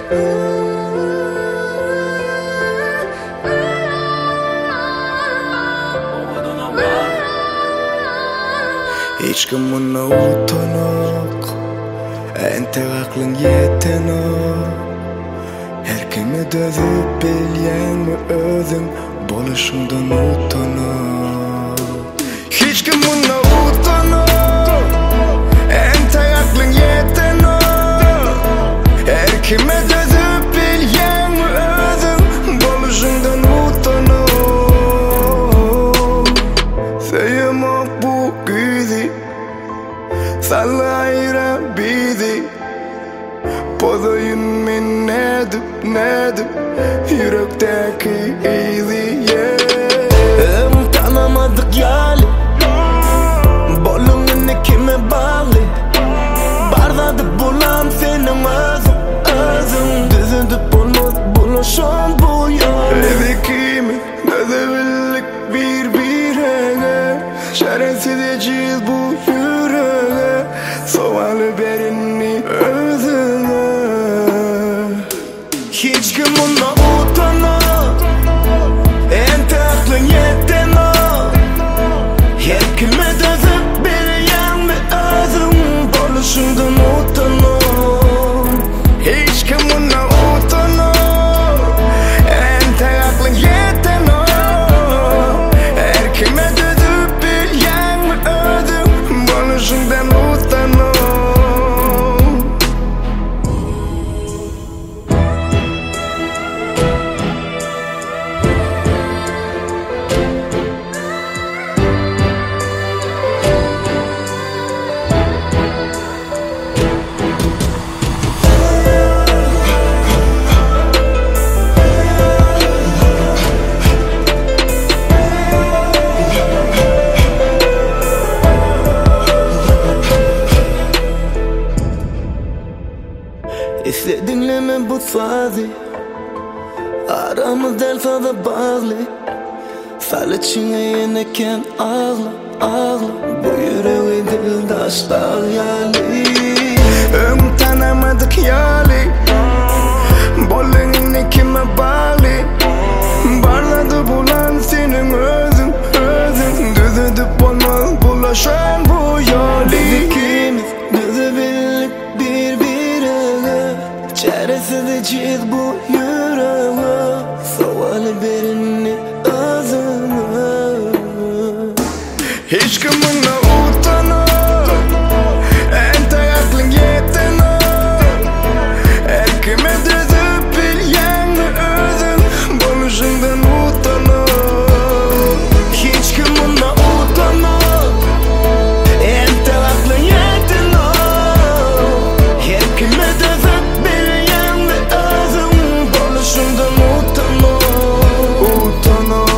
Hiç kimine utanok, ente aklın yetenok. Her kime dözüp bilyen mi özün, boluşundan utanok. Hiç kimine utanok, ente aklın yetenok. Her kime dözüp bilyen mi özün, boluşundan utanok. Sevmek bu güzi, sallayra bizi. Pozoyun min nedip yürekteki izi, yeah. Tanımadık yali, bolunun kime bağlı. Bardadı bulan senin özün, düzündüp buluşan bu yol. Evikimiz dözebildik birbirine, çaresiz edeceğiz bu yüreğe. Soğalı berini özüne. Hiç kim ona utanır, ente aklın yetenir. Her kime dözüp bilyen mi özün, boluşundan utanır. Hiç kim ona utanır, ente aklın yetenir. Her kime dözüp bilyen mi özün, boluşundan utanır. Dinleme bu sazı, aramız del sada bağlı. Sal içine yeneken ağla, ağla. Bu yüreği dildaşlar yali. Tanımadık yali, bolunun kime bağlı. Barladı bulan senin özün, özün. Düzüdüp olmaz bulaşan bu yali. İkimiz düzübildik birbirine, çaresiz edeceğiz bu yüreğe. Soğalı berini özüne. Hiç kimine utanır, ente aklın yetenir. Her kime dözüp bilyen mi özün, boluşundan utanır. Hiç kimine utanır, ente aklın yetenir. Her kime dözüp bilyen mi özün, boluşundan utanır. Utanır.